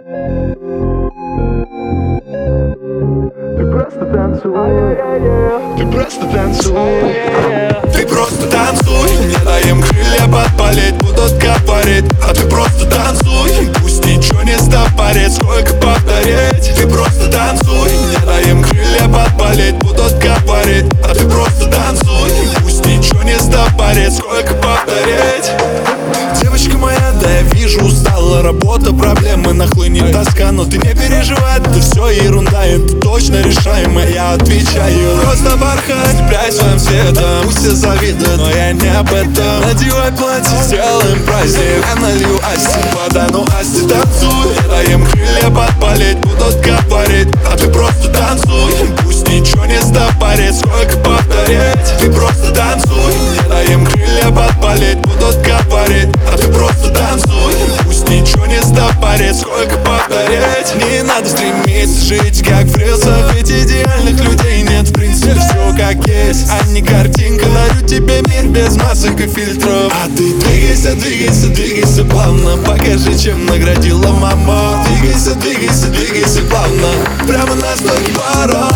Ты просто танцуй, ты просто танцуй, Ты просто танцуй, не дай им крылья подпалить, будут говорить. А ты просто танцуй, пусть ничего не стопорит, сколько повторить. Ты просто танцуй, не дай им крылья подпалить, будут говорить. А ты просто танцуй, пусть ничего не стопорит, сколько повторить. Девочка моя, да я вижу, устала работа, проблемы нахлынет тоска. Но ты не переживай, это все ерунда, это точно решаемо, я отвечаю. Просто бархат, цепляй своим светом, пусть все завидуют, но я не об этом. Надевай платье, сделаем праздник, я налью Асти, вода, ну Асти, танцуй. Не дай им крылья подпалить, будут говорить. А ты просто танцуй, пусть ничего не стопорит, сколько повторять. Ты просто танцуй, не дай им крылья подпалить, будут говорить. А ты просто танцуй, пусть ничего не стопорит, сколько повторять. Не надо стремиться жить как в рилсах, ведь идеальных людей нет, в принципе все как есть, а не картинка. Дарю тебе мир без масок и фильтров. А ты двигайся, двигайся, двигайся плавно, покажи, чем наградила мама. Двигайся, двигайся, двигайся плавно, прямо на стойке бара.